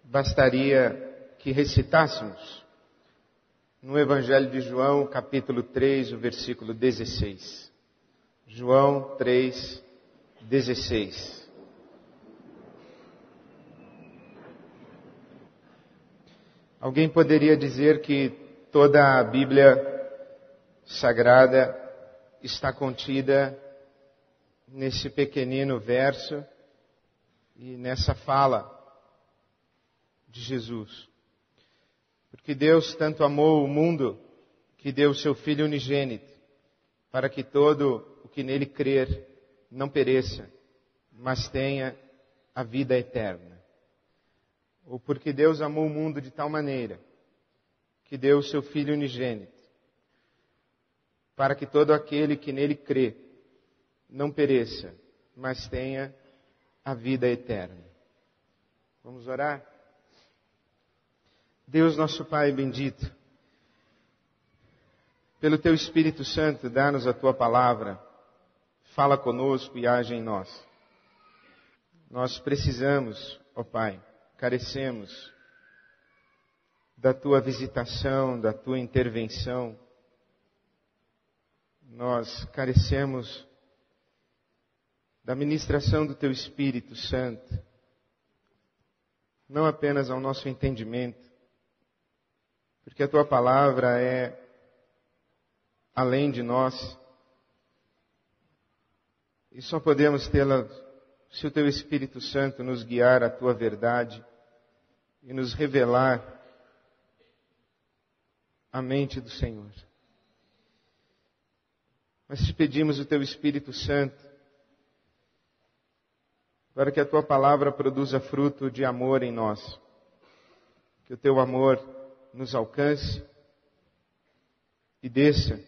bastaria que recitássemos no Evangelho de João, capítulo 3, o versículo 16. João 3, 16. Alguém poderia dizer que toda a Bíblia Sagrada está contida nesse pequenino verso e nessa fala de Jesus. Porque Deus tanto amou o mundo que deu o seu Filho unigênito, para que todo o que nele crer não pereça, mas tenha a vida eterna. Ou porque Deus amou o mundo de tal maneira que deu o seu Filho unigênito, para que todo aquele que nele crê não pereça, mas tenha a vida eterna. Vamos orar? Deus, nosso Pai bendito, pelo Teu Espírito Santo, dá-nos a Tua palavra, fala conosco e age em nós. Nós precisamos, ó Pai, carecemos da Tua visitação, da Tua intervenção. Nós carecemos da ministração do Teu Espírito Santo, não apenas ao nosso entendimento, porque a Tua palavra é além de nós, e só podemos tê-la se o Teu Espírito Santo nos guiar à Tua verdade e nos revelar a mente do Senhor. Nós te pedimos o Teu Espírito Santo para que a Tua palavra produza fruto de amor em nós. Que o Teu amor nos alcance e desça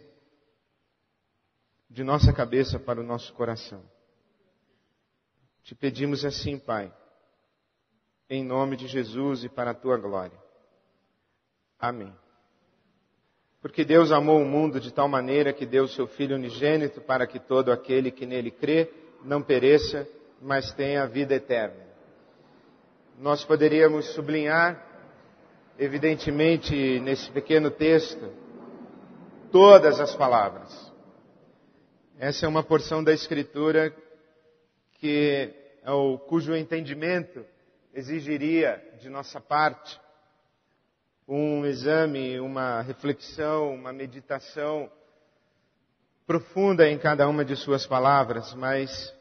de nossa cabeça para o nosso coração. Te pedimos assim, Pai, em nome de Jesus e para a Tua glória. Amém. Porque Deus amou o mundo de tal maneira que deu o seu Filho unigênito para que todo aquele que nele crê não pereça, mas tenha a vida eterna. Nós poderíamos sublinhar, evidentemente, nesse pequeno texto, todas as palavras. Essa é uma porção da Escritura cujo entendimento exigiria de nossa parte um exame, uma reflexão, uma meditação profunda em cada uma de suas palavras, mas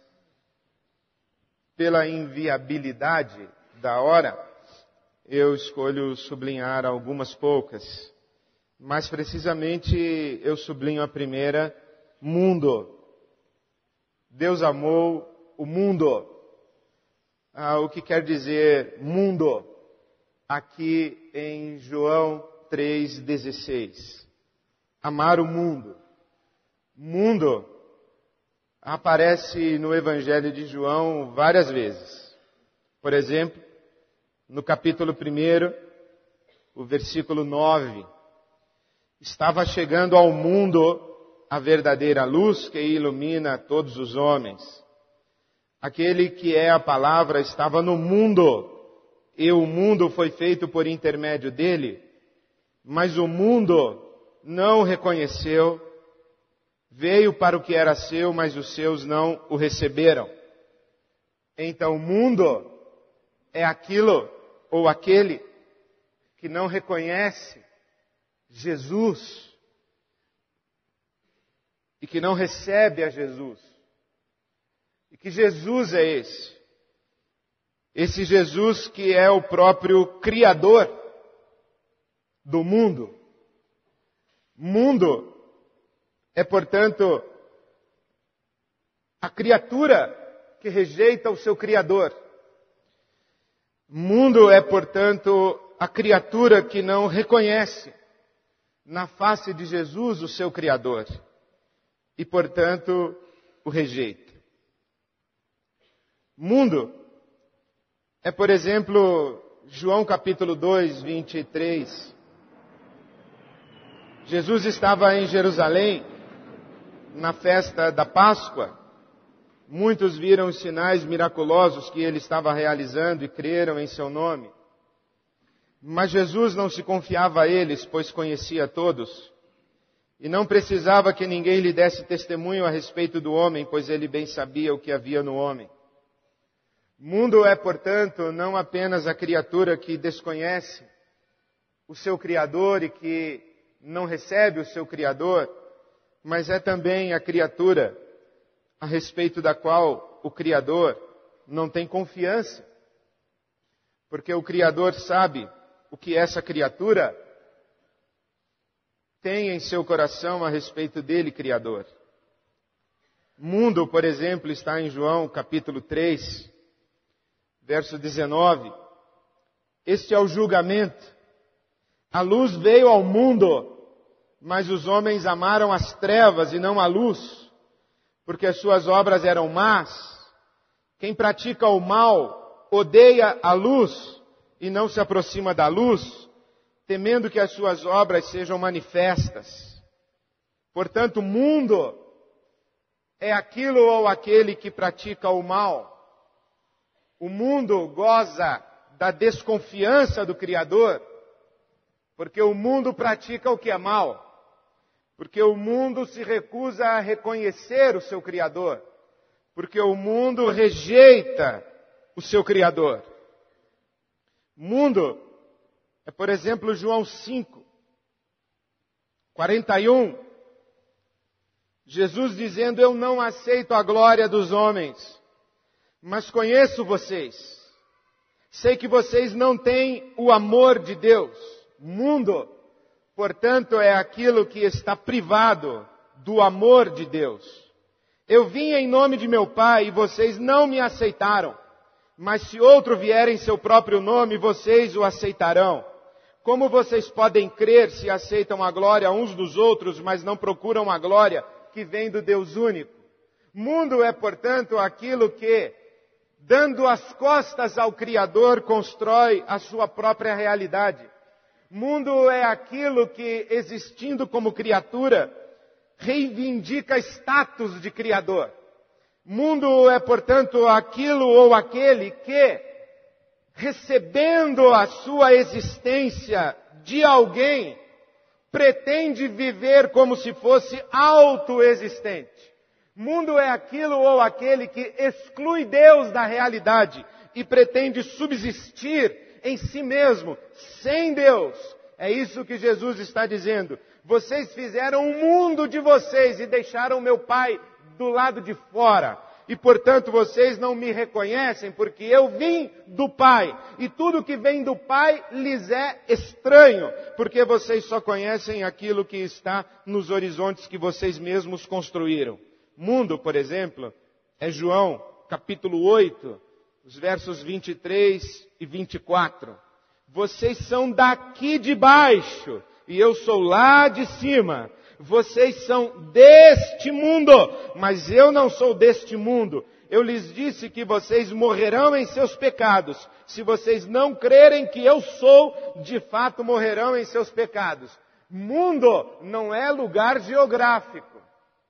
pela inviabilidade da hora, eu escolho sublinhar algumas poucas. Mais precisamente, eu sublinho a primeira, mundo. Deus amou o mundo. O que quer dizer mundo? Aqui em João 3,16. Amar o mundo. Mundo aparece no Evangelho de João várias vezes. Por exemplo, no capítulo 1, o versículo 9. Estava chegando ao mundo a verdadeira luz que ilumina todos os homens. Aquele que é a palavra estava no mundo, e o mundo foi feito por intermédio dele, mas o mundo não o reconheceu. Veio para o que era seu, mas os seus não o receberam. Então o mundo é aquilo ou aquele que não reconhece Jesus e que não recebe a Jesus. E que Jesus é esse. Esse Jesus que é o próprio Criador do mundo. Mundo é, portanto, a criatura que rejeita o seu Criador. Mundo é, portanto, a criatura que não reconhece na face de Jesus o seu Criador. E, portanto, o rejeita. Mundo é, por exemplo, João capítulo 2, 23. Jesus estava em Jerusalém, na festa da Páscoa. Muitos viram os sinais miraculosos que ele estava realizando e creram em seu nome. Mas Jesus não se confiava a eles, pois conhecia todos, e não precisava que ninguém lhe desse testemunho a respeito do homem, pois ele bem sabia o que havia no homem. Mundo é, portanto, não apenas a criatura que desconhece o seu Criador e que não recebe o seu Criador, mas é também a criatura a respeito da qual o Criador não tem confiança, porque o Criador sabe o que essa criatura tem em seu coração a respeito dele, Criador. Mundo, por exemplo, está em João capítulo 3, verso 19. Este é o julgamento. A luz veio ao mundo, mas os homens amaram as trevas e não a luz, porque as suas obras eram más. Quem pratica o mal odeia a luz e não se aproxima da luz, temendo que as suas obras sejam manifestas. Portanto, mundo é aquilo ou aquele que pratica o mal. O mundo goza da desconfiança do Criador, porque o mundo pratica o que é mal. Porque o mundo se recusa a reconhecer o seu Criador. Porque o mundo rejeita o seu Criador. Mundo é, por exemplo, João 5, 41. Jesus dizendo, eu não aceito a glória dos homens, mas conheço vocês. Sei que vocês não têm o amor de Deus. Mundo, portanto, é aquilo que está privado do amor de Deus. Eu vim em nome de meu Pai e vocês não me aceitaram. Mas se outro vier em seu próprio nome, vocês o aceitarão. Como vocês podem crer se aceitam a glória uns dos outros, mas não procuram a glória que vem do Deus único? Mundo é, portanto, aquilo que, dando as costas ao Criador, constrói a sua própria realidade. Mundo é aquilo que, existindo como criatura, reivindica status de Criador. Mundo é, portanto, aquilo ou aquele que, recebendo a sua existência de alguém, pretende viver como se fosse autoexistente. Mundo é aquilo ou aquele que exclui Deus da realidade e pretende subsistir em si mesmo, sem Deus. É isso que Jesus está dizendo. Vocês fizeram um mundo de vocês e deixaram meu Pai do lado de fora. E, portanto, vocês não me reconhecem porque eu vim do Pai. E tudo que vem do Pai lhes é estranho, porque vocês só conhecem aquilo que está nos horizontes que vocês mesmos construíram. Mundo, por exemplo, é João, capítulo 8, os versos 23 e 24. Vocês são daqui de baixo e eu sou lá de cima. Vocês são deste mundo, mas eu não sou deste mundo. Eu lhes disse que vocês morrerão em seus pecados. Se vocês não crerem que eu sou, de fato morrerão em seus pecados. Mundo não é lugar geográfico.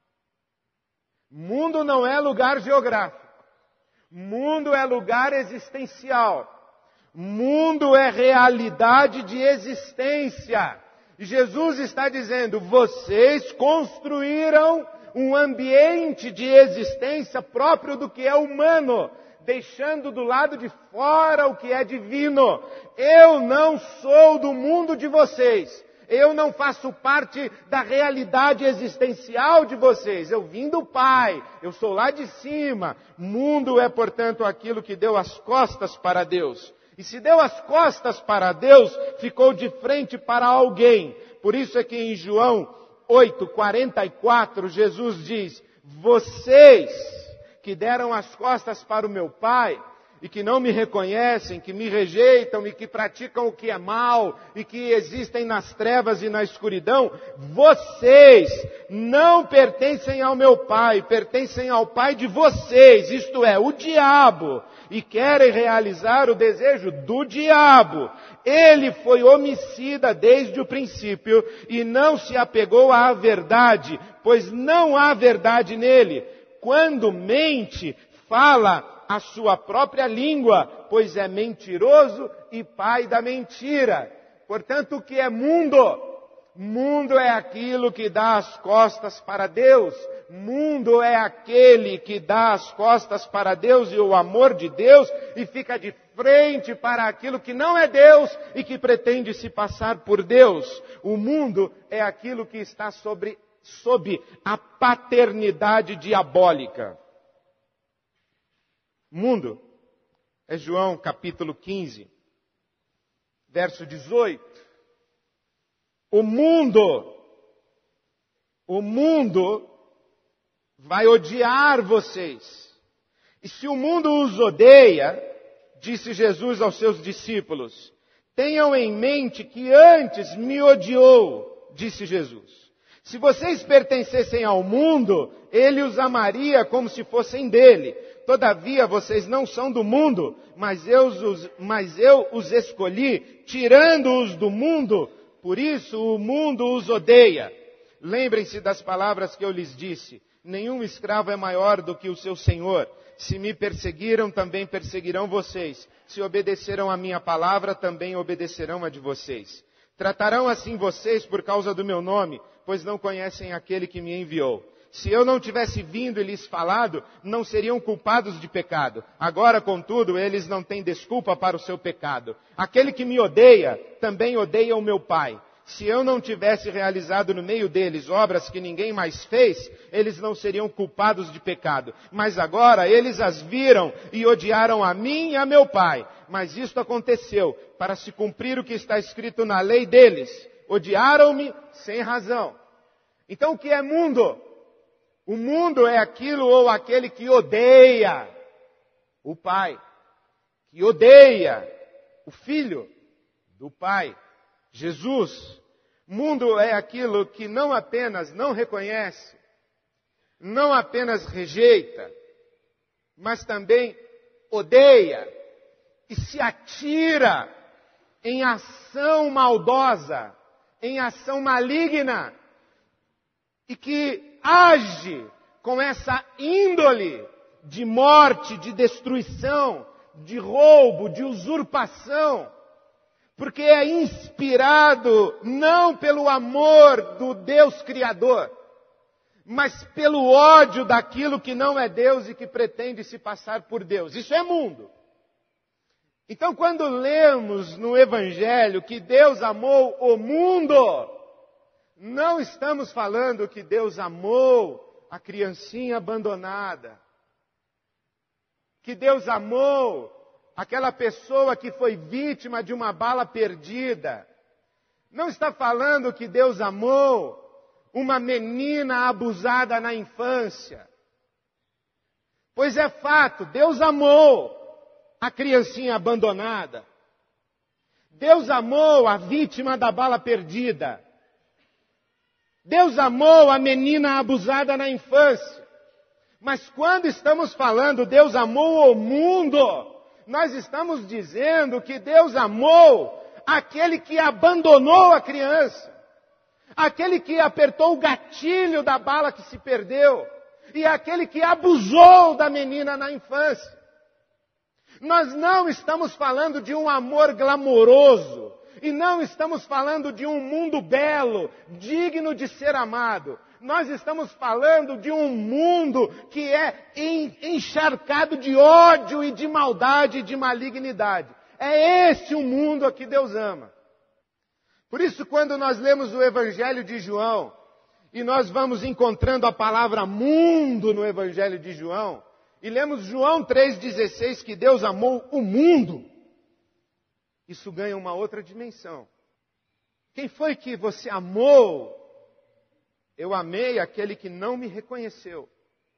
Mundo não é lugar geográfico. Mundo é lugar existencial. Mundo é realidade de existência. E Jesus está dizendo, vocês construíram um ambiente de existência próprio do que é humano, deixando do lado de fora o que é divino. Eu não sou do mundo de vocês. Eu não faço parte da realidade existencial de vocês. Eu vim do Pai. Eu sou lá de cima. Mundo é, portanto, aquilo que deu as costas para Deus. E se deu as costas para Deus, ficou de frente para alguém. Por isso é que em João 8:44, Jesus diz, vocês que deram as costas para o meu Pai, e que não me reconhecem, que me rejeitam e que praticam o que é mal e que existem nas trevas e na escuridão, vocês não pertencem ao meu Pai, pertencem ao pai de vocês, isto é, o diabo, e querem realizar o desejo do diabo. Ele foi homicida desde o princípio e não se apegou à verdade, pois não há verdade nele. Quando mente, fala a sua própria língua, pois é mentiroso e pai da mentira. Portanto, o que é mundo? Mundo é aquilo que dá as costas para Deus. Mundo é aquele que dá as costas para Deus e o amor de Deus e fica de frente para aquilo que não é Deus e que pretende se passar por Deus. O mundo é aquilo que está sob a paternidade diabólica. Mundo é João capítulo 15, verso 18. O mundo vai odiar vocês. E se o mundo os odeia, disse Jesus aos seus discípulos, tenham em mente que antes me odiou, disse Jesus. Se vocês pertencessem ao mundo, ele os amaria como se fossem dele. Todavia, vocês não são do mundo, mas eu os escolhi, tirando-os do mundo. Por isso o mundo os odeia. Lembrem-se das palavras que eu lhes disse. Nenhum escravo é maior do que o seu senhor. Se me perseguiram, também perseguirão vocês. Se obedeceram a minha palavra, também obedecerão a de vocês. Tratarão assim vocês por causa do meu nome, pois não conhecem aquele que me enviou. Se eu não tivesse vindo e lhes falado, não seriam culpados de pecado. Agora, contudo, eles não têm desculpa para o seu pecado. Aquele que me odeia, também odeia o meu Pai. Se eu não tivesse realizado no meio deles obras que ninguém mais fez, eles não seriam culpados de pecado. Mas agora eles as viram e odiaram a mim e a meu Pai. Mas isto aconteceu para se cumprir o que está escrito na lei deles. Odiaram-me sem razão. Então o que é mundo? O mundo é aquilo ou aquele que odeia o Pai, que odeia o Filho do Pai, Jesus. Mundo é aquilo que não apenas não reconhece, não apenas rejeita, mas também odeia e se atira em ação maldosa, em ação maligna, e que age com essa índole de morte, de destruição, de roubo, de usurpação, porque é inspirado não pelo amor do Deus Criador, mas pelo ódio daquilo que não é Deus e que pretende se passar por Deus. Isso é mundo. Então, quando lemos no Evangelho que Deus amou o mundo, não estamos falando que Deus amou a criancinha abandonada, que Deus amou aquela pessoa que foi vítima de uma bala perdida. Não está falando que Deus amou uma menina abusada na infância. Pois é fato, Deus amou a criancinha abandonada. Deus amou a vítima da bala perdida. Deus amou a menina abusada na infância. Mas quando estamos falando Deus amou o mundo, nós estamos dizendo que Deus amou aquele que abandonou a criança, aquele que apertou o gatilho da bala que se perdeu, e aquele que abusou da menina na infância. Nós não estamos falando de um amor glamouroso, e não estamos falando de um mundo belo, digno de ser amado. Nós estamos falando de um mundo que é encharcado de ódio e de maldade e de malignidade. É esse o mundo a que Deus ama. Por isso, quando nós lemos o Evangelho de João, e nós vamos encontrando a palavra mundo no Evangelho de João, e lemos João 3,16, que Deus amou o mundo, isso ganha uma outra dimensão. Quem foi que você amou? Eu amei aquele que não me reconheceu.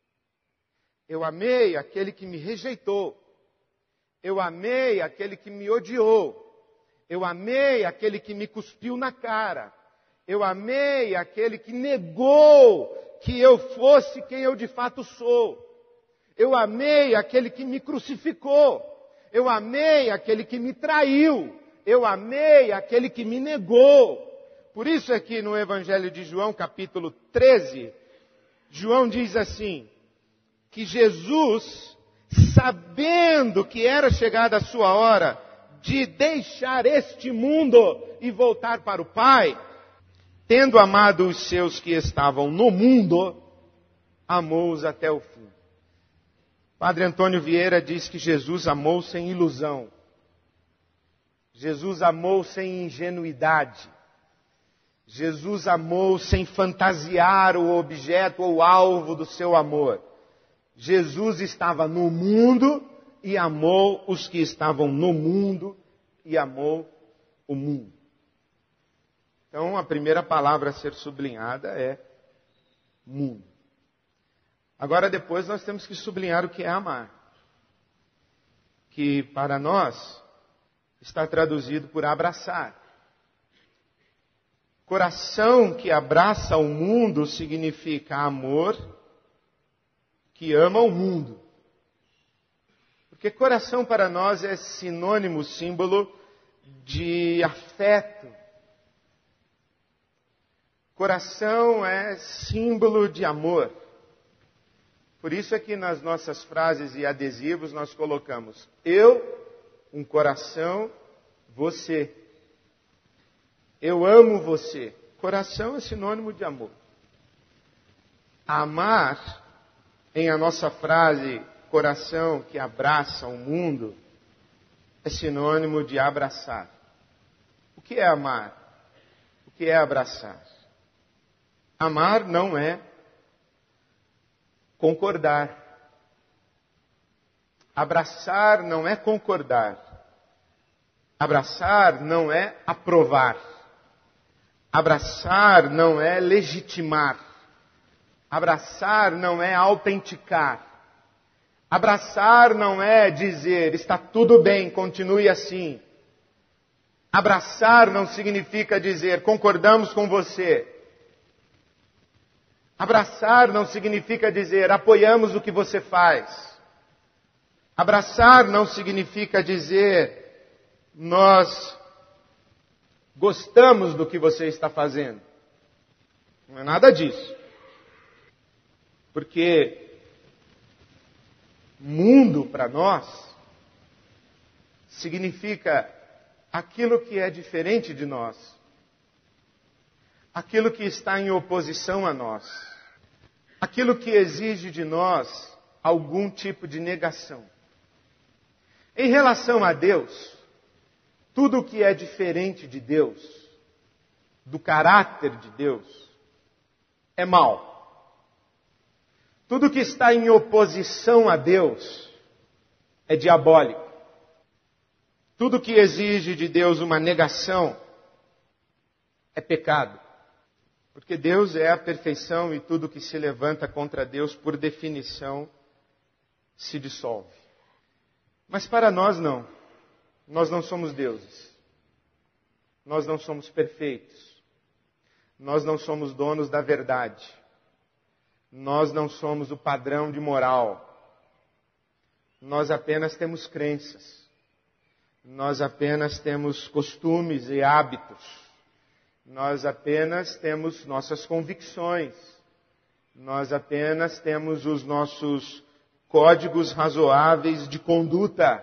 Eu amei aquele que me rejeitou. Eu amei aquele que me odiou. Eu amei aquele que me cuspiu na cara. Eu amei aquele que negou que eu fosse quem eu de fato sou. Eu amei aquele que me crucificou. Eu amei aquele que me traiu. Eu amei aquele que me negou. Por isso é que no Evangelho de João, capítulo 13, João diz assim, que Jesus sabendo que era chegada a sua hora de deixar este mundo e voltar para o Pai, tendo amado os seus que estavam no mundo, amou-os até o fim. Padre Antônio Vieira diz que Jesus amou sem ilusão. Jesus amou sem ingenuidade. Jesus amou sem fantasiar o objeto ou alvo do seu amor. Jesus estava no mundo e amou os que estavam no mundo e amou o mundo. Então, a primeira palavra a ser sublinhada é mundo. Agora, depois, nós temos que sublinhar o que é amar. Que, para nós, está traduzido por abraçar. Coração que abraça o mundo significa amor que ama o mundo. Porque coração para nós é sinônimo, símbolo de afeto. Coração é símbolo de amor. Por isso é que nas nossas frases e adesivos nós colocamos: eu, um coração, você. Eu amo você. Coração é sinônimo de amor. Amar, em a nossa frase, coração que abraça o mundo, é sinônimo de abraçar. O que é amar? O que é abraçar? Amar não é concordar. Abraçar não é concordar. Abraçar não é aprovar. Abraçar não é legitimar. Abraçar não é autenticar. Abraçar não é dizer, está tudo bem, continue assim. Abraçar não significa dizer, concordamos com você. Abraçar não significa dizer, apoiamos o que você faz. Abraçar não significa dizer, nós gostamos do que você está fazendo. Não é nada disso. Porque mundo para nós significa aquilo que é diferente de nós. Aquilo que está em oposição a nós. Aquilo que exige de nós algum tipo de negação. Em relação a Deus, tudo o que é diferente de Deus, do caráter de Deus, é mal. Tudo que está em oposição a Deus é diabólico. Tudo que exige de Deus uma negação é pecado. Porque Deus é a perfeição e tudo que se levanta contra Deus, por definição, se dissolve. Mas para nós não. Nós não somos deuses. Nós não somos perfeitos. Nós não somos donos da verdade. Nós não somos o padrão de moral. Nós apenas temos crenças. Nós apenas temos costumes e hábitos. Nós apenas temos nossas convicções. Nós apenas temos os nossos códigos razoáveis de conduta.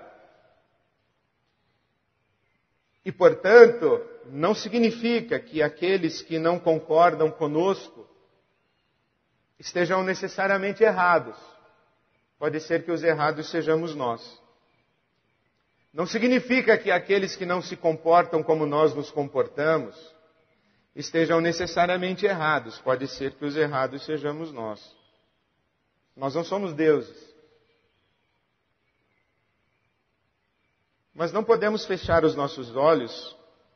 E, portanto, não significa que aqueles que não concordam conosco estejam necessariamente errados. Pode ser que os errados sejamos nós. Não significa que aqueles que não se comportam como nós nos comportamos estejam necessariamente errados. Pode ser que os errados sejamos nós. Nós não somos deuses. Mas não podemos fechar os nossos olhos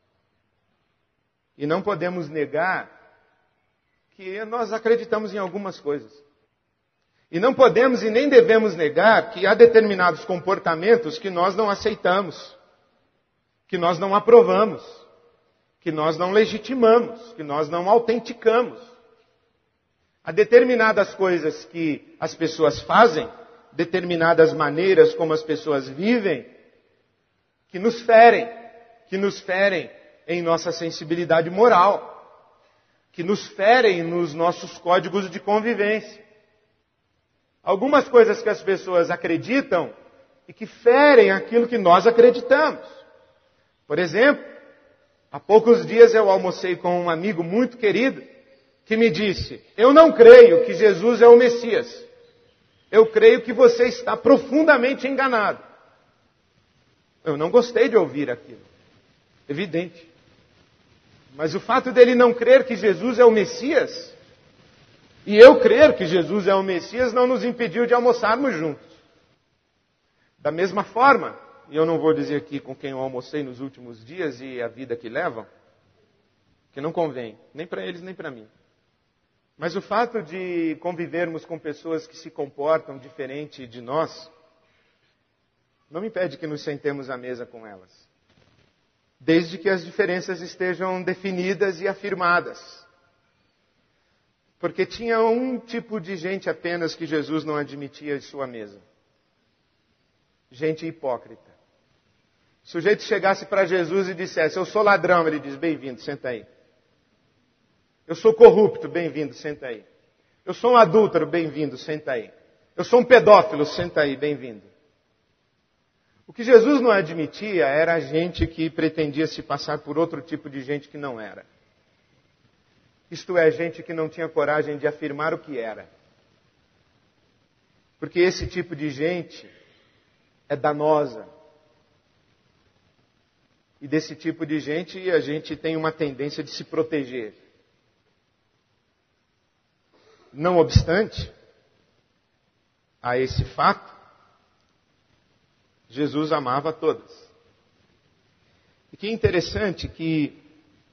e não podemos negar que nós acreditamos em algumas coisas. E não podemos e nem devemos negar que há determinados comportamentos que nós não aceitamos, que nós não aprovamos, que nós não legitimamos, que nós não autenticamos. Há determinadas coisas que as pessoas fazem, determinadas maneiras como as pessoas vivem, que nos ferem em nossa sensibilidade moral, que nos ferem nos nossos códigos de convivência. Algumas coisas que as pessoas acreditam e que ferem aquilo que nós acreditamos. Por exemplo, há poucos dias eu almocei com um amigo muito querido que me disse: eu não creio que Jesus é o Messias. Eu creio que você está profundamente enganado. Eu não gostei de ouvir aquilo. Evidente. Mas o fato dele não crer que Jesus é o Messias, e eu crer que Jesus é o Messias, não nos impediu de almoçarmos juntos. Da mesma forma, e eu não vou dizer aqui com quem eu almocei nos últimos dias e a vida que levam, que não convém, nem para eles nem para mim. Mas o fato de convivermos com pessoas que se comportam diferente de nós, não impede que nos sentemos à mesa com elas. Desde que as diferenças estejam definidas e afirmadas. Porque tinha um tipo de gente apenas que Jesus não admitia em sua mesa. Gente hipócrita. O sujeito chegasse para Jesus e dissesse: eu sou ladrão, ele diz: bem-vindo, senta aí. Eu sou corrupto, bem-vindo, senta aí. Eu sou um adúltero, bem-vindo, senta aí. Eu sou um pedófilo, senta aí, bem-vindo. O que Jesus não admitia era a gente que pretendia se passar por outro tipo de gente que não era. Isto é, gente que não tinha coragem de afirmar o que era. Porque esse tipo de gente é danosa. E desse tipo de gente a gente tem uma tendência de se proteger. Não obstante a esse fato, Jesus amava a todas. E que interessante que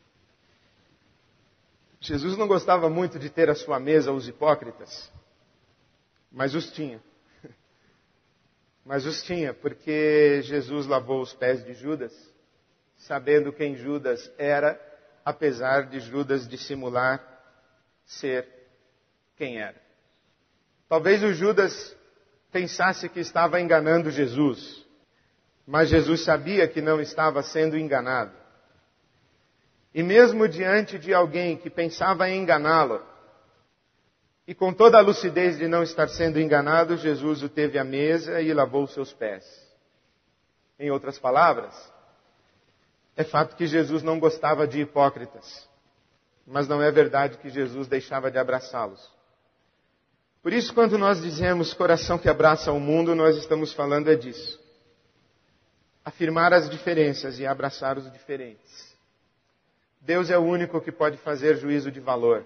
Jesus não gostava muito de ter à sua mesa os hipócritas, mas os tinha. Mas os tinha, porque Jesus lavou os pés de Judas, sabendo quem Judas era, apesar de Judas dissimular ser quem era. Talvez o Judas pensasse que estava enganando Jesus, mas Jesus sabia que não estava sendo enganado. E mesmo diante de alguém que pensava em enganá-lo, e com toda a lucidez de não estar sendo enganado, Jesus o teve à mesa e lavou os seus pés. Em outras palavras, é fato que Jesus não gostava de hipócritas, mas não é verdade que Jesus deixava de abraçá-los. Por isso, quando nós dizemos coração que abraça o mundo, nós estamos falando disso. Afirmar as diferenças e abraçar os diferentes. Deus é o único que pode fazer juízo de valor.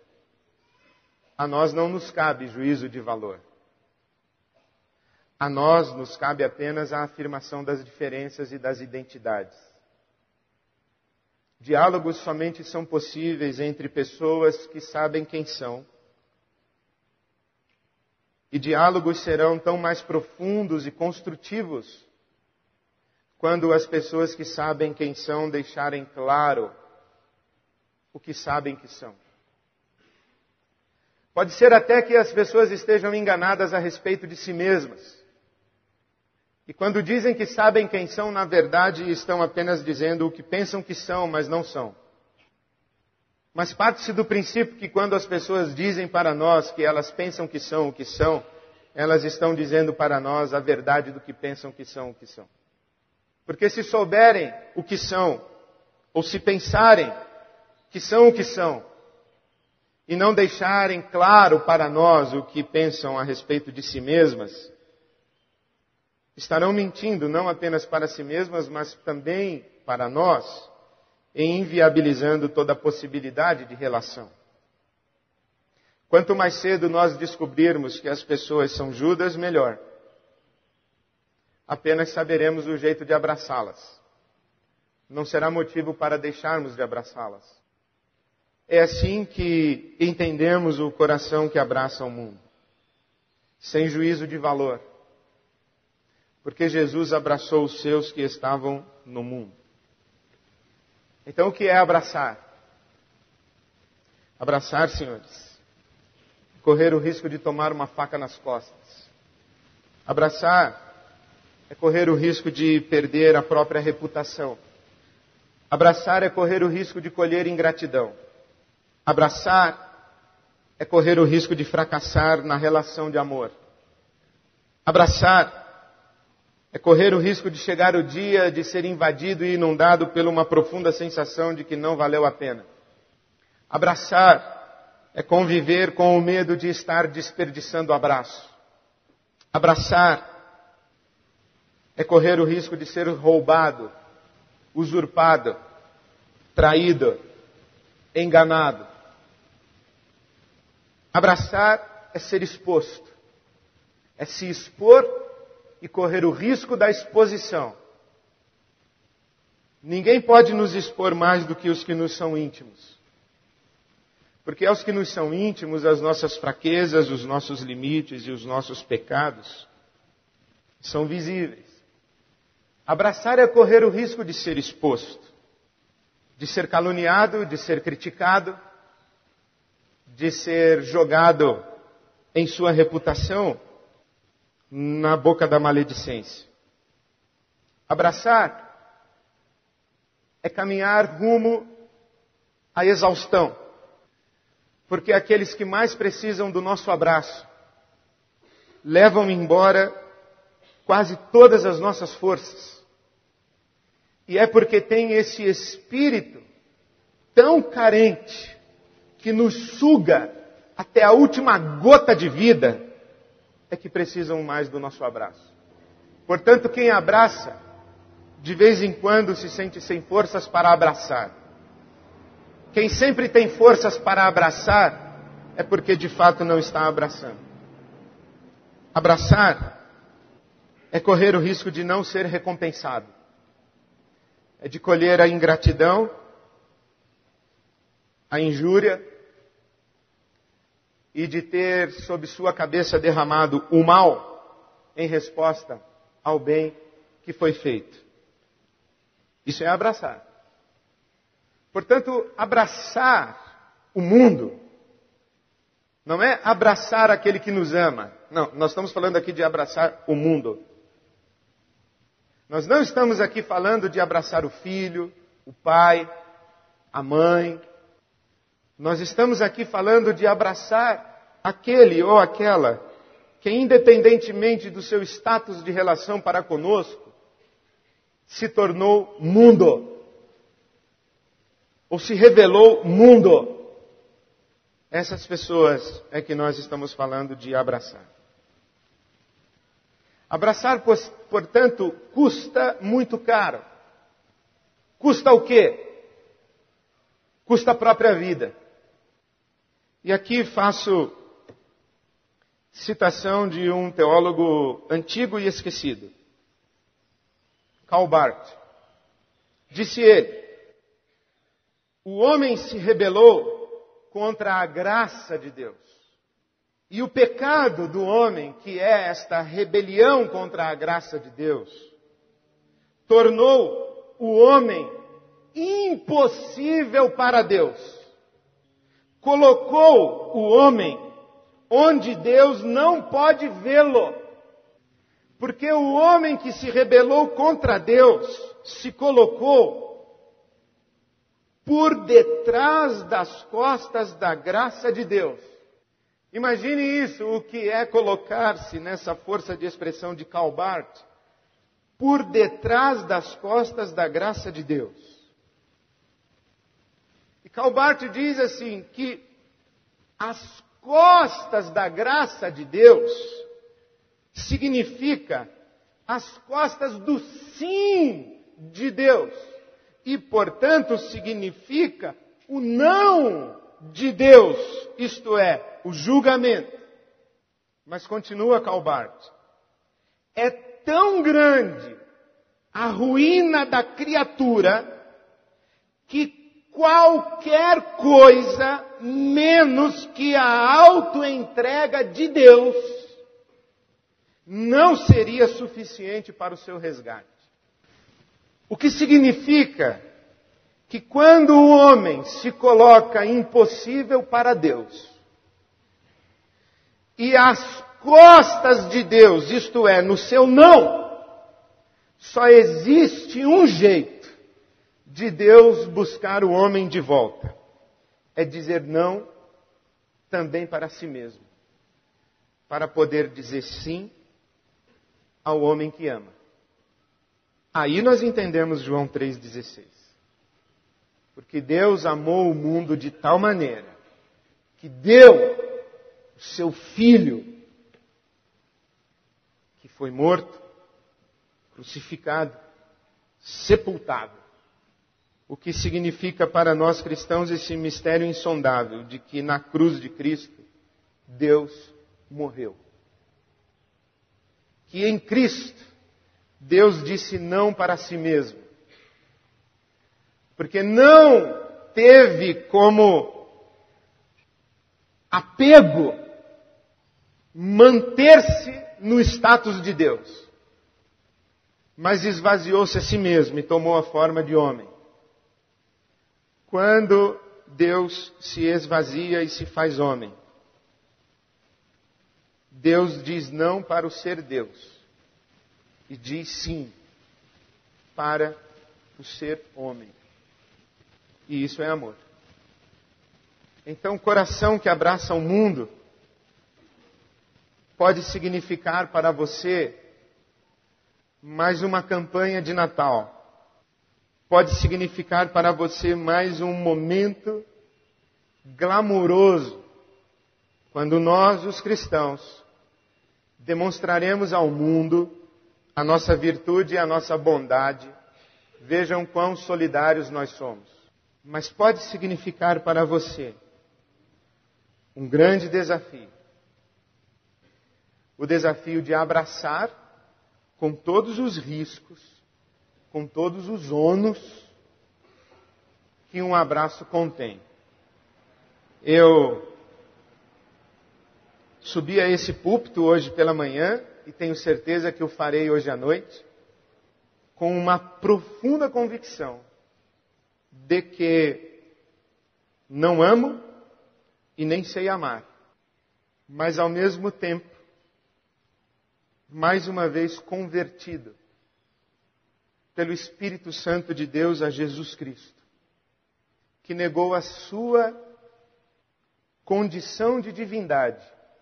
A nós não nos cabe juízo de valor. A nós nos cabe apenas a afirmação das diferenças e das identidades. Diálogos somente são possíveis entre pessoas que sabem quem são. E diálogos serão tão mais profundos e construtivos quando as pessoas que sabem quem são deixarem claro o que sabem que são. Pode ser até que as pessoas estejam enganadas a respeito de si mesmas. E quando dizem que sabem quem são, na verdade estão apenas dizendo o que pensam que são, mas não são. Mas parte-se do princípio que quando as pessoas dizem para nós que elas pensam que são o que são, elas estão dizendo para nós a verdade do que pensam que são o que são. Porque se souberem o que são, ou se pensarem que são o que são, e não deixarem claro para nós o que pensam a respeito de si mesmas, estarão mentindo não apenas para si mesmas, mas também para nós, e inviabilizando toda a possibilidade de relação. Quanto mais cedo nós descobrirmos que as pessoas são Judas, melhor. Apenas saberemos o jeito de abraçá-las. Não será motivo para deixarmos de abraçá-las. É assim que entendemos o coração que abraça o mundo. Sem juízo de valor. Porque Jesus abraçou os seus que estavam no mundo. Então o que é abraçar? Abraçar, senhores, correr o risco de tomar uma faca nas costas. Abraçar é correr o risco de perder a própria reputação. Abraçar é correr o risco de colher ingratidão. Abraçar é correr o risco de fracassar na relação de amor. Abraçar é correr o risco de chegar o dia de ser invadido e inundado por uma profunda sensação de que não valeu a pena. Abraçar é conviver com o medo de estar desperdiçando o abraço. Abraçar é correr o risco de ser roubado, usurpado, traído, enganado. Abraçar é ser exposto. É se expor e correr o risco da exposição. Ninguém pode nos expor mais do que os que nos são íntimos. Porque aos que nos são íntimos, as nossas fraquezas, os nossos limites e os nossos pecados são visíveis. Abraçar é correr o risco de ser exposto, de ser caluniado, de ser criticado, de ser jogado em sua reputação na boca da maledicência. Abraçar é caminhar rumo à exaustão, porque aqueles que mais precisam do nosso abraço levam embora quase todas as nossas forças. E é porque tem esse espírito tão carente que nos suga até a última gota de vida, é que precisam mais do nosso abraço. Portanto, quem abraça, de vez em quando se sente sem forças para abraçar. Quem sempre tem forças para abraçar, é porque de fato não está abraçando. Abraçar é correr o risco de não ser recompensado. É de colher a ingratidão, a injúria, e de ter sob sua cabeça derramado o mal em resposta ao bem que foi feito. Isso é abraçar. Portanto, abraçar o mundo não é abraçar aquele que nos ama. Não, nós estamos falando aqui de abraçar o mundo. Nós não estamos aqui falando de abraçar o filho, o pai, a mãe. Nós estamos aqui falando de abraçar aquele ou aquela que, independentemente do seu status de relação para conosco, se tornou mundo. Ou se revelou mundo. Essas pessoas é que nós estamos falando de abraçar. Abraçar, portanto, custa muito caro. Custa o quê? Custa a própria vida. E aqui faço citação de um teólogo antigo e esquecido. Karl Barth. Disse ele: o homem se rebelou contra a graça de Deus. E o pecado do homem, que é esta rebelião contra a graça de Deus, tornou o homem impossível para Deus. Colocou o homem onde Deus não pode vê-lo. Porque o homem que se rebelou contra Deus se colocou por detrás das costas da graça de Deus. Imagine isso, o que é colocar-se nessa força de expressão de Karl Barth, por detrás das costas da graça de Deus. E Karl Barth diz assim, que as costas da graça de Deus significa as costas do sim de Deus. E, portanto, significa o não de Deus, isto é, o julgamento. Mas continua Karl Barth. É tão grande a ruína da criatura que qualquer coisa menos que a autoentrega de Deus não seria suficiente para o seu resgate. O que significa que quando o homem se coloca impossível para Deus, e às costas de Deus, isto é, no seu não, só existe um jeito de Deus buscar o homem de volta. É dizer não também para si mesmo. Para poder dizer sim ao homem que ama. Aí nós entendemos João 3,16. Porque Deus amou o mundo de tal maneira que deu o seu Filho, que foi morto, crucificado, sepultado. O que significa para nós cristãos esse mistério insondável de que na cruz de Cristo Deus morreu. Que em Cristo Deus disse não para si mesmo. Porque não teve como apego manter-se no status de Deus. Mas esvaziou-se a si mesmo e tomou a forma de homem. Quando Deus se esvazia e se faz homem, Deus diz não para o ser Deus e diz sim para o ser homem. E isso é amor. Então, o coração que abraça o mundo pode significar para você mais uma campanha de Natal. Pode significar para você mais um momento glamouroso, quando nós, os cristãos, demonstraremos ao mundo a nossa virtude e a nossa bondade. Vejam quão solidários nós somos. Mas pode significar para você um grande desafio. O desafio de abraçar com todos os riscos, com todos os ônus que um abraço contém. Eu subi a esse púlpito hoje pela manhã e tenho certeza que o farei hoje à noite, com uma profunda convicção de que não amo e nem sei amar, mas ao mesmo tempo, mais uma vez convertido pelo Espírito Santo de Deus a Jesus Cristo, que negou a sua condição de divindade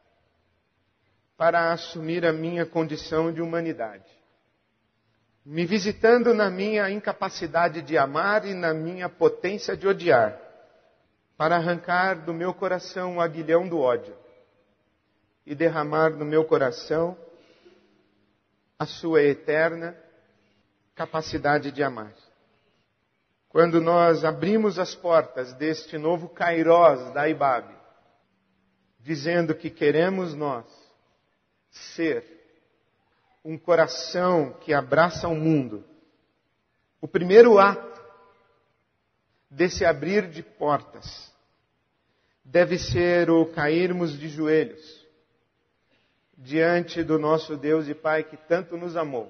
para assumir a minha condição de humanidade, me visitando na minha incapacidade de amar e na minha potência de odiar, para arrancar do meu coração o aguilhão do ódio e derramar no meu coração a sua eterna capacidade de amar. Quando nós abrimos as portas deste novo Kairós da IBAB, dizendo que queremos nós ser um coração que abraça o mundo, o primeiro ato desse abrir de portas deve ser o cairmos de joelhos diante do nosso Deus e Pai que tanto nos amou,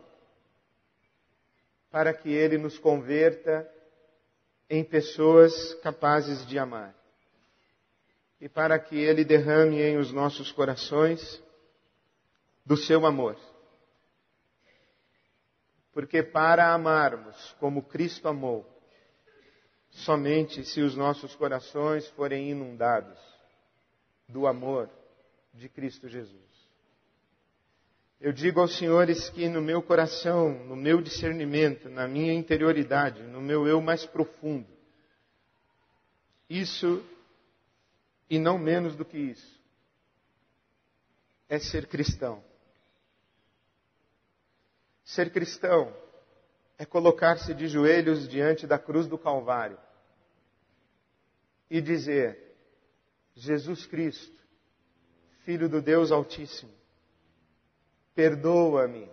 para que Ele nos converta em pessoas capazes de amar. E para que Ele derrame em os nossos corações do seu amor. Porque para amarmos como Cristo amou, somente se os nossos corações forem inundados do amor de Cristo Jesus. Eu digo aos senhores que no meu coração, no meu discernimento, na minha interioridade, no meu eu mais profundo, isso, e não menos do que isso, é ser cristão. Ser cristão é colocar-se de joelhos diante da cruz do Calvário e dizer: Jesus Cristo, Filho do Deus Altíssimo, perdoa-me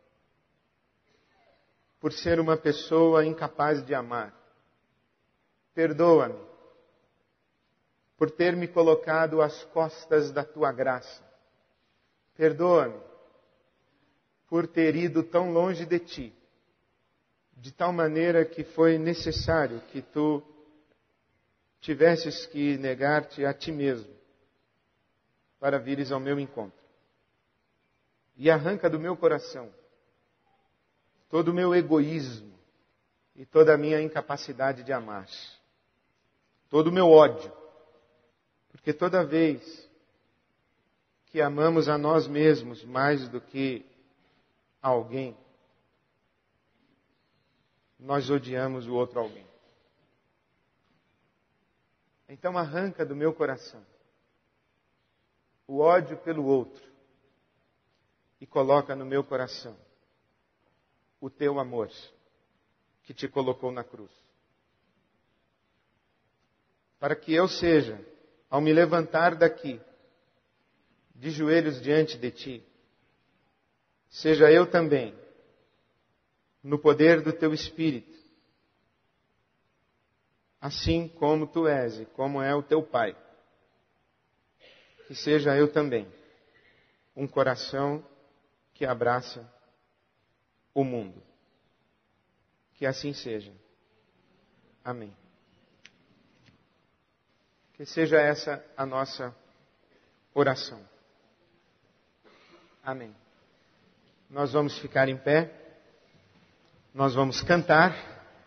por ser uma pessoa incapaz de amar. Perdoa-me por ter me colocado às costas da tua graça. Perdoa-me por ter ido tão longe de ti, de tal maneira que foi necessário que tu tivesses que negar-te a ti mesmo para vires ao meu encontro. E arranca do meu coração todo o meu egoísmo e toda a minha incapacidade de amar. Todo o meu ódio. Porque toda vez que amamos a nós mesmos mais do que alguém, nós odiamos o outro alguém. Então arranca do meu coração o ódio pelo outro e coloca no meu coração o teu amor que te colocou na cruz. Para que eu seja, ao me levantar daqui, de joelhos diante de ti, seja eu também, no poder do teu Espírito, assim como tu és e como é o teu Pai, que seja eu também, um coração que abraça o mundo. Que assim seja. Amém. Que seja essa a nossa oração. Amém. Nós vamos ficar em pé. Nós vamos cantar.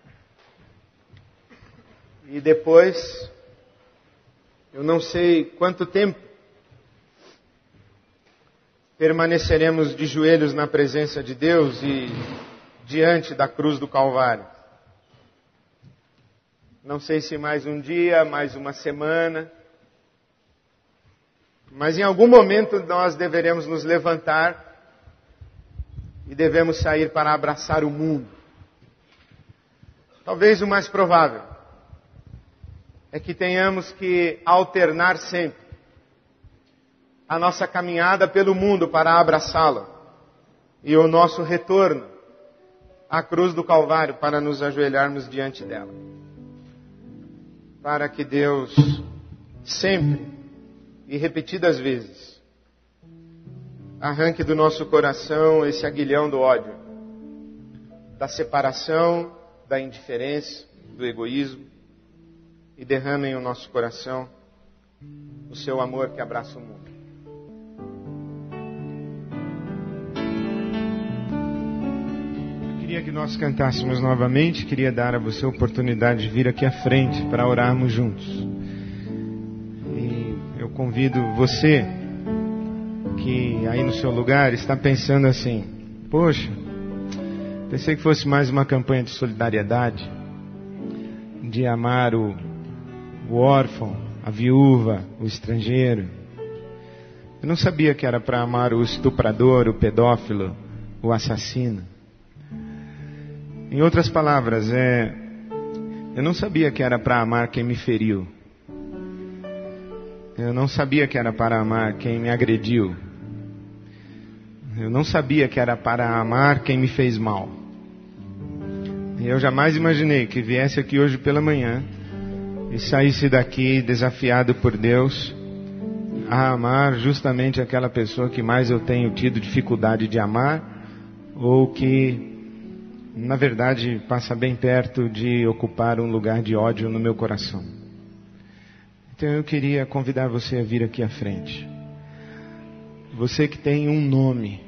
E depois, eu não sei quanto tempo, permaneceremos de joelhos na presença de Deus e diante da cruz do Calvário. Não sei se mais um dia, mais uma semana, mas em algum momento nós deveremos nos levantar e devemos sair para abraçar o mundo. Talvez o mais provável é que tenhamos que alternar sempre a nossa caminhada pelo mundo para abraçá-lo e o nosso retorno à cruz do Calvário para nos ajoelharmos diante dela. Para que Deus sempre e repetidas vezes arranque do nosso coração esse aguilhão do ódio, da separação, da indiferença, do egoísmo, e derrame em o nosso coração o seu amor que abraça o mundo. Queria que nós cantássemos novamente, queria dar a você a oportunidade de vir aqui à frente para orarmos juntos. E eu convido você que aí no seu lugar está pensando assim: poxa, pensei que fosse mais uma campanha de solidariedade, de amar o órfão, a viúva, o estrangeiro. Eu não sabia que era para amar o estuprador, o pedófilo, o assassino. Em outras palavras, eu não sabia que era para amar quem me feriu. Eu não sabia que era para amar quem me agrediu. Eu não sabia que era para amar quem me fez mal. E eu jamais imaginei que viesse aqui hoje pela manhã e saísse daqui desafiado por Deus a amar justamente aquela pessoa que mais eu tenho tido dificuldade de amar, ou que na verdade passa bem perto de ocupar um lugar de ódio no meu coração. Então eu queria convidar você a vir aqui à frente. Você que tem um nome,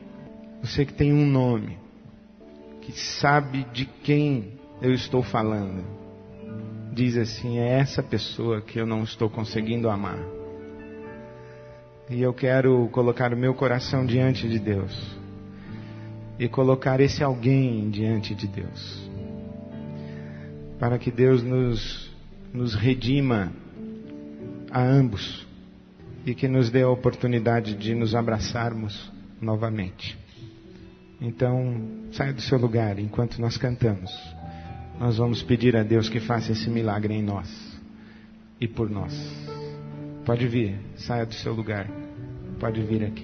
que sabe de quem eu estou falando, diz assim: é essa pessoa que eu não estou conseguindo amar. E eu quero colocar o meu coração diante de Deus e colocar esse alguém diante de Deus, para que Deus nos redima a ambos e que nos dê a oportunidade de nos abraçarmos novamente. Então, saia do seu lugar enquanto nós cantamos. Nós vamos pedir a Deus que faça esse milagre em nós e por nós. Pode vir, saia do seu lugar, pode vir aqui.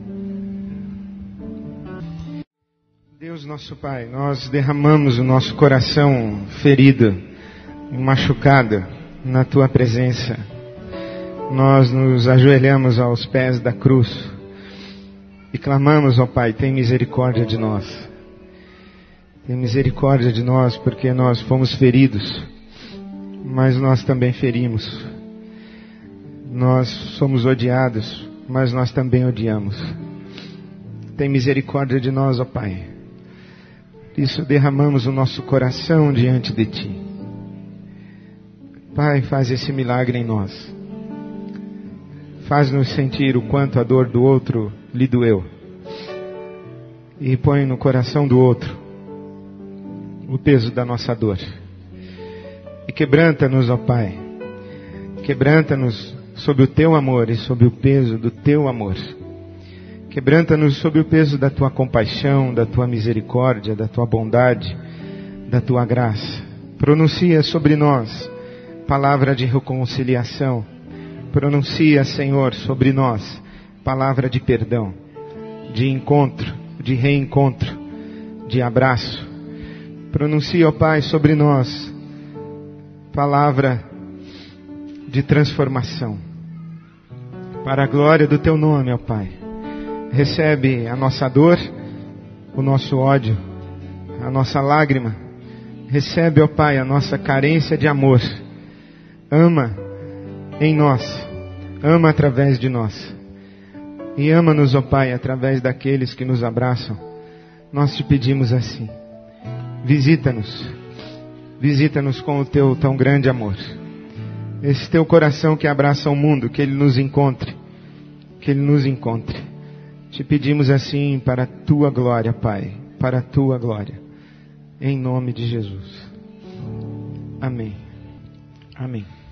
Deus nosso Pai, nós derramamos o nosso coração ferido, machucado na Tua presença. Nós nos ajoelhamos aos pés da cruz e clamamos, ó Pai, tem misericórdia de nós. Tem misericórdia de nós porque nós fomos feridos, mas nós também ferimos. Nós somos odiados, mas nós também odiamos. Tem misericórdia de nós, ó Pai. Por isso derramamos o nosso coração diante de Ti. Pai, faz esse milagre em nós. Faz-nos sentir o quanto a dor do outro lhe doeu. e põe no coração do outro o peso da nossa dor. E quebranta-nos, ó Pai. Quebranta-nos sob o Teu amor e sob o peso do Teu amor. Quebranta-nos sob o peso da Tua compaixão, da Tua misericórdia, da Tua bondade, da Tua graça. Pronuncia sobre nós palavra de reconciliação. Pronuncia, Senhor, sobre nós palavra de perdão, de encontro, de reencontro, de abraço. Pronuncia, ó Pai, sobre nós palavra de transformação. Para a glória do Teu nome, ó Pai. Recebe a nossa dor, o nosso ódio, a nossa lágrima. Recebe, ó Pai, a nossa carência de amor. Ama em nós, ama através de nós. E ama-nos, ó Pai, através daqueles que nos abraçam. Nós te pedimos assim. Visita-nos. Visita-nos com o Teu tão grande amor. Esse Teu coração que abraça o mundo, que Ele nos encontre. Que Ele nos encontre. Te pedimos assim para a Tua glória, Pai. Para a Tua glória. Em nome de Jesus. Amém. Amém.